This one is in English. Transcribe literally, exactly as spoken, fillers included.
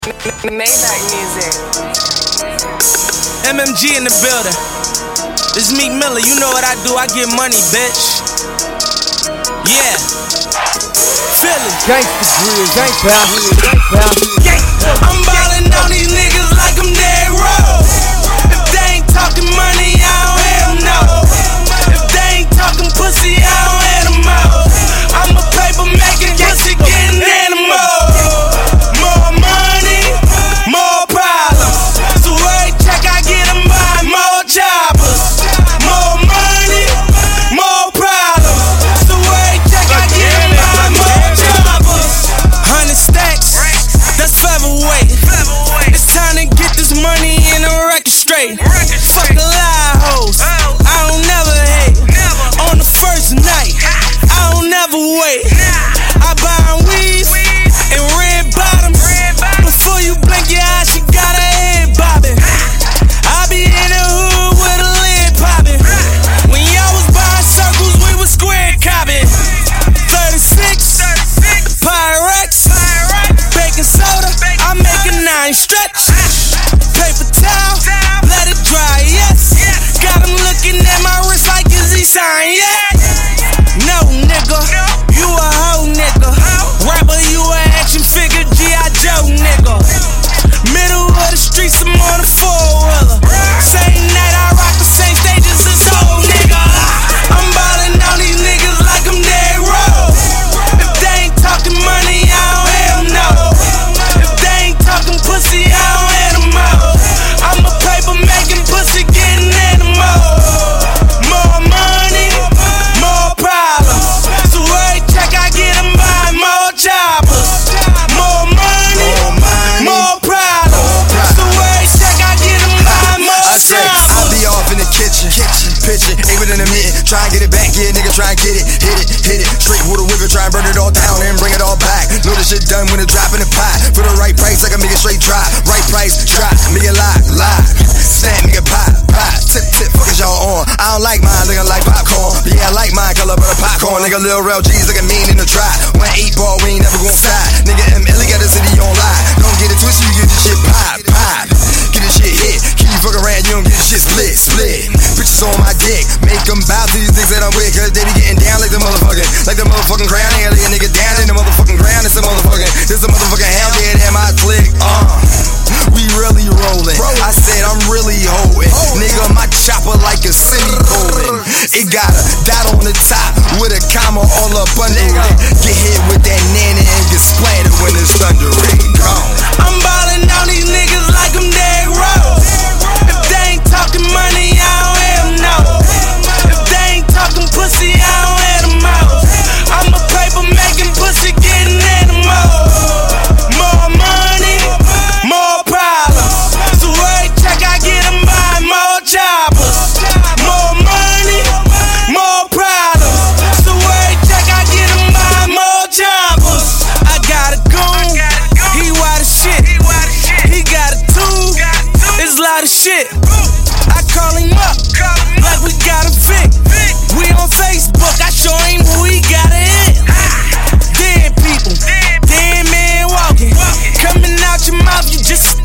Maybach music. M M G in the building. This Meek Miller, you know what I do, I get money, bitch. Yeah. Philly. Gangsta grill, gang pal, gang pal. I'm ballin' on these niggas like I'm dead row. If they ain't talking money, I don't hear them no. If they ain't talking pussy, I don't hear them out. I'm a paper making pussy getting animal. More money, more problems. So every check I get, I'm buying more choppers. More money, more problems. So every check I get, I'm buying more choppers. Hundred stacks, that's featherweight. It's time to get this money in a record straight. Fuck the lie hoes, I don't never hate. On the first night, I don't never wait. I buy weeds and red bottoms. Before you blink your eyes, she got her head bobbing. I be in the hood with a lid popping. When y'all was buying circles, we was square copping. thirty-six, Pyrex, baking soda, I make a nine stretch. Paper towel, let it dry, yes. Got him looking at my wrist like, is he signed yet? No, nigga, you a hoe, nigga. Rapper, you a action figure, G I. Joe, nigga. Middle of the streets, I'm on a four-wheeler. Same night I rock the same stages as old nigga. I'm ballin' on these niggas like I'm dead row. If they ain't talking money, I don't hear them no. If they ain't talking pussy, I don't hear them out. I'm a paper making pussy getting animal. More money, more problems. So every check I get, I'm buying more choppers. More money, more problems. So every check I get, I'm buying more I say, choppers. I'll be off in the kitchen, kitchen, pitching, ain't within a minute. Try and get it back, yeah, nigga, try and get it, hit it, hit it. Straight with a wiggle, try and burn it all down and bring it all back. Know this shit done when it drop in the pot. For the right price, I can make it straight drop. Right price, drop, make it live, live. Snap, nigga, pop, pop. Tip, tip, fuck is y'all on. I don't like mine, nigga, like popcorn. But yeah, I like mine, color butter popcorn. Nigga, Lil Rel G's looking mean in the try. One eight ball, we ain't never gon' stop. Nigga, M L got the city on live. Don't get it twisted, you get this shit pop, pop. Get this shit hit. Keep you fucking around, you don't get this shit split, split. Bitches on my dick, make them bow to these niggas that I'm with. Cause they be getting down like the motherfucking, like the motherfucking crown. They lay a nigga down in the motherfucking ground. It's a motherfucking, it's a motherfucking hell dead in my click. Uh, we really rolling. I said I'm really holding. Nigga, my chopper like a semicolon. It got a dot on the top with a comma all up under it. Get hit with that nana and get splattered when it's thundering. Gone. I'm ballin' on these niggas like I'm dead row. If they ain't talking money, I don't hear them no. If they ain't talking pussy, I don't hear them out. I'm a paper making pussy getting animal. More money, more problems. So every check I get, I'm buying more choppers. More money, more problems. So every check I get, I'm buying more choppers. I got a goon, he wild as shit. He got a two, it's a lot of shit. I call him up, like we got a Vic. We on Facebook, I show him who he got a hit. Dead people, dead man walking. Coming out your mouth, you just